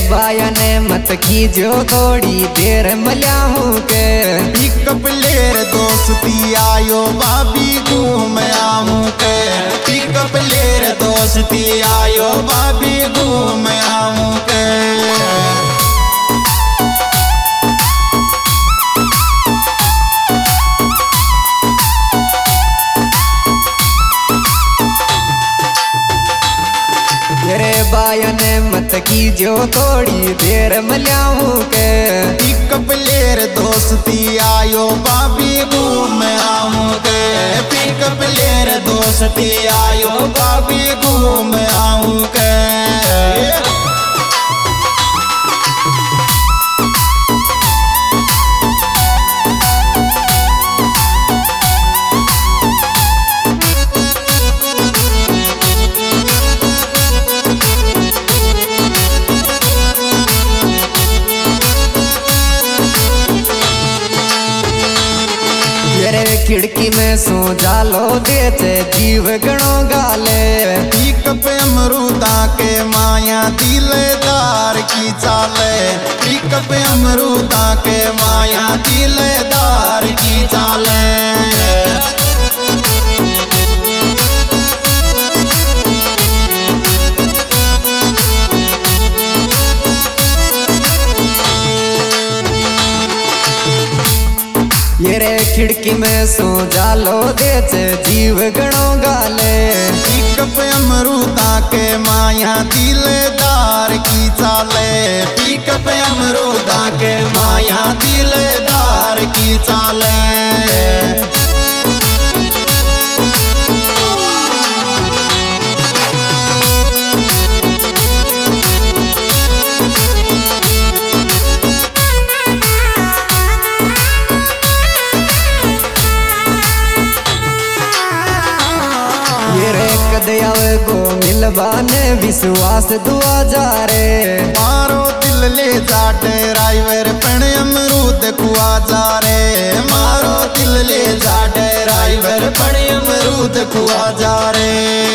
बाया ने मत कीजो थोड़ी देर मल्याहूं के पिकअप लेर दोस्ती आयो भाभी घूम आऊं के पिकअप लेर दोस्ती आयो भाभी घूम आऊं के बाया ने मत कीजो थोड़ी देर मल्याहूं के पिकअप लेर दोस्ती आयो भाभी घूम आऊं के पिकअप लेर दोस्ती आयो भाभी घूम आऊं के खिड़की में सो जालो देते जीव गणो गाले पिकअप अमरूदा के माया दिलदार की चाले पिकअप अमरूदा के माया दिलदार की चाले ये रे खिड़की में सो जालो देते जीव गणो गाले पिकअप अमरूदा के माया दिलदार की चाले पिकअप अमरूदा के माया दिलदार की चाले आवे गो मिलवाने विश्वास दुआ जा रे मारो दिल ले जा ड्राइवर पण अमरूद कुआ जा रे मारो दिल ले जा ड्राइवर पण अमरूद कुआ जा रे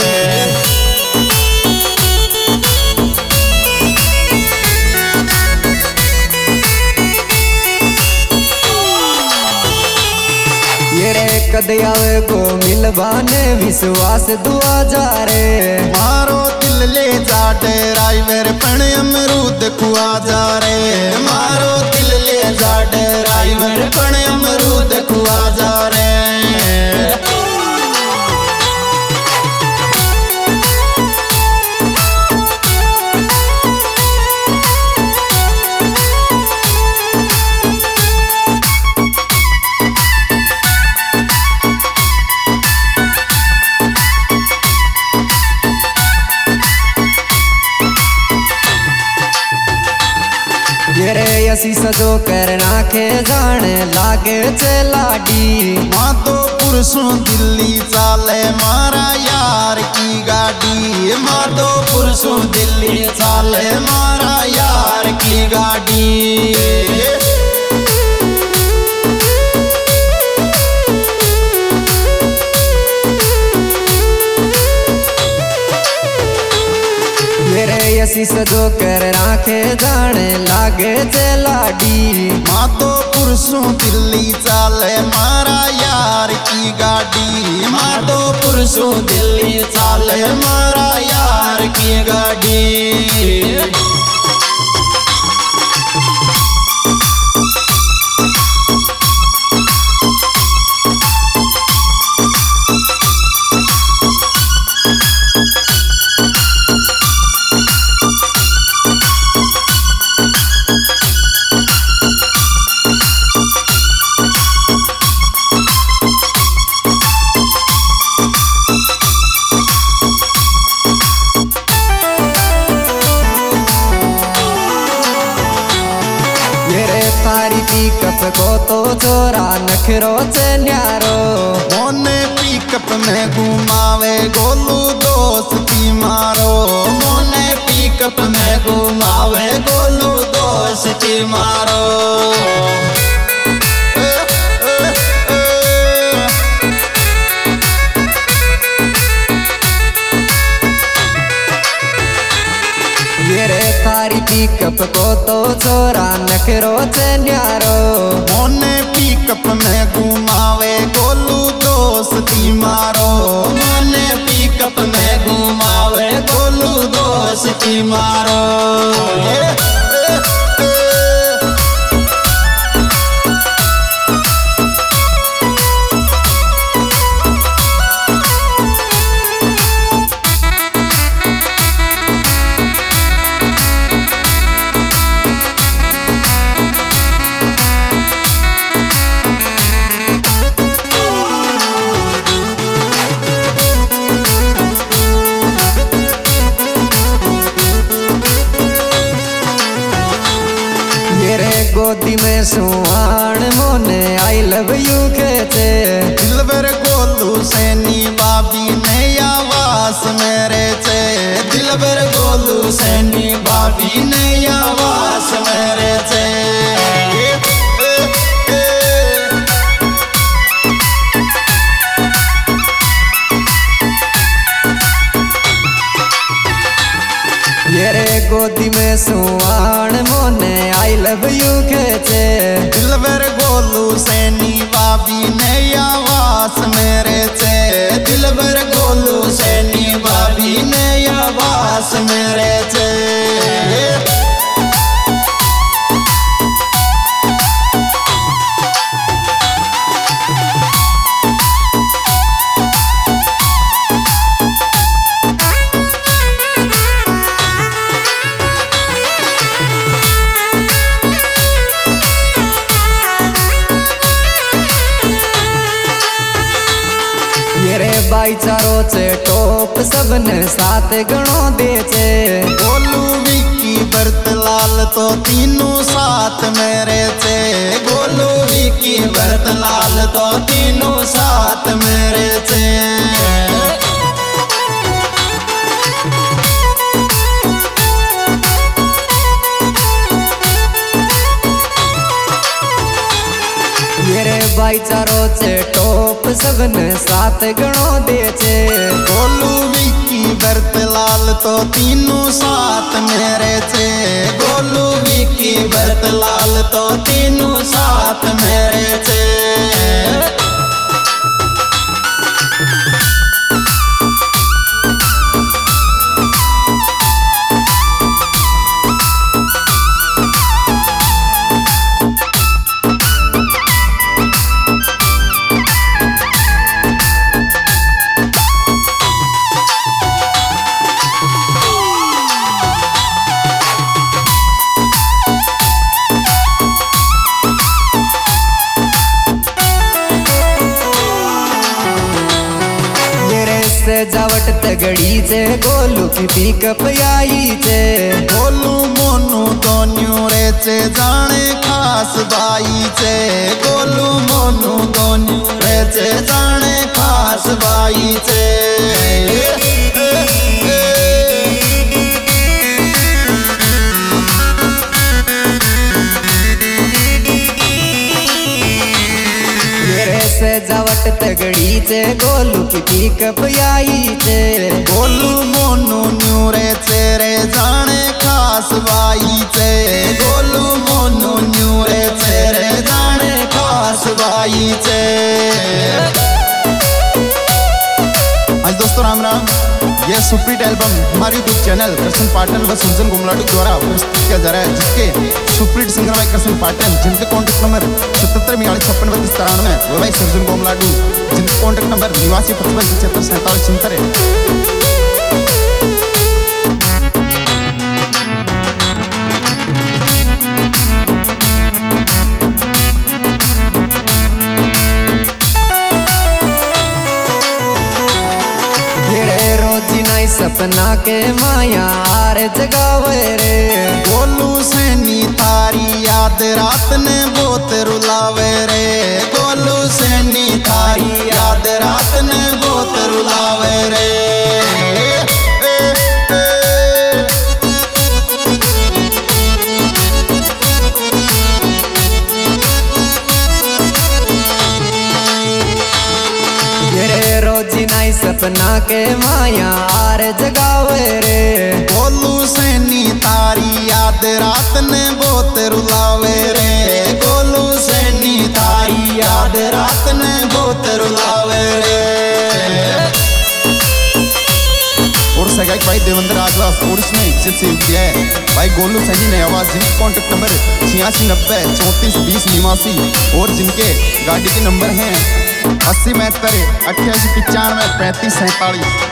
कद आवे गो मिलवाने विश्वास दुआ जा रे मारो दिल ले जा ड्राइवर पण अमरूद कुआ जा रे मारो दिल ले जा ड्राइवर पण अमरूद कुआ जा रे ऐसी सजो कर नाखे जाने लागे चलाडी माँ तो पुरुषों दिल्ली चाले मारा यार की गाड़ी माँ तो पुरुषों दिल्ली चाले मारा यार की गाड़ी ऐसी सजो कर राखे जाने लागे चलाडी माँ तो पुरुषों दिल्ली चाले मारा यार की गाड़ी माँ तो पुरुषों दिल्ली चाले मारा यार की गाड़ी पिकअप को तो चोरा नखरो से न्यारो मोने पिकअप में घुमावे गोलू दोस्ती मारो मोने पिकअप में घुमावे गोलू दोस्ती मारो थारी पिकअप को तो छोरा नखरो से न्यारो। मोने पिकअप में घुमावे गोलू दोस्ती मारो। मोने पिकअप में घुमावे गोलू दोस्ती मारो। गोदी में सुहान मोने आई लव यू कहते। दिलबर गोलू सैनी बाबी ने आवास मेरे से। दिलबर गोलू सैनी बाबी ने आवास मेरे से। येरे गोदी में सुहान मोने आई लव यू कहते। दिलबर गोलू सैनी बाबी ने आवास मेरे से। दिलबर गोलू सैनी बाबी ने आवास मेरे से। भाईचारो से टोप सबने साथ गणो दे छे। गोलू विकी बरतलाल तो तीनों साथ मेरे से। गोलू विकी बरतलाल तो तीनों साथ मेरे से। भाईचारो से टोप सबने साथ गणो दे छे। गोलू विकी बरतलाल तो तीनों साथ मेरे से। गोलू विकी बरतलाल तो तीनों साथ मेरे से। सजावट तगड़ी से गोलू की पिकअप आई से। गोलू मोनू दोन्यू रे से जाने खास बाई से। गोलू मोनू दोन्यू रे से जाने खास बाई से। सजावट तगड़ी से गोलू की पिकअप आई से। गोलू मोनू न्यूरे से रे जाने खास बाई से। गोलू मोनू न्यूरे से रे जाने खास बाई से। आज दोस्तों राम राम। यह सुपीट एल्बम हमारे यूट्यूब चैनल कृष्ण पाटन व सुरजन गुमलाडू द्वारा प्रस्तुत किया जा रहा है, जिसके सुपीट सिंगर भाई कृष्ण पाटन, जिनके कॉन्टैक्ट नंबर 77 व भाई सुरजन गुमलाडू, जिनके कॉन्टैक्ट नंबर 89 55 47 है। सपना के माया हार जगावे रे। गोलू सैनी थारी याद रात ने बहुत रुलावे रे। गोलू सैनी थारी याद रात ने बहुत रुलावे रे। सपना के माया हार जगावे रे। गोलू सैनी तारी याद रात ने बहुत रुलावे रे गोलू सैनी थारी याद रात ने बहुत रुलावे रे। और सगाई भाई देवेंद्र राजवास और इसमें इज्जत से दिया है भाई गोलू सैनी ने आवाज जिनका कॉन्टेक्ट नंबर 8690343089 और जिनके गाड़ी के नंबर हैं 80 72 88 95 35 47।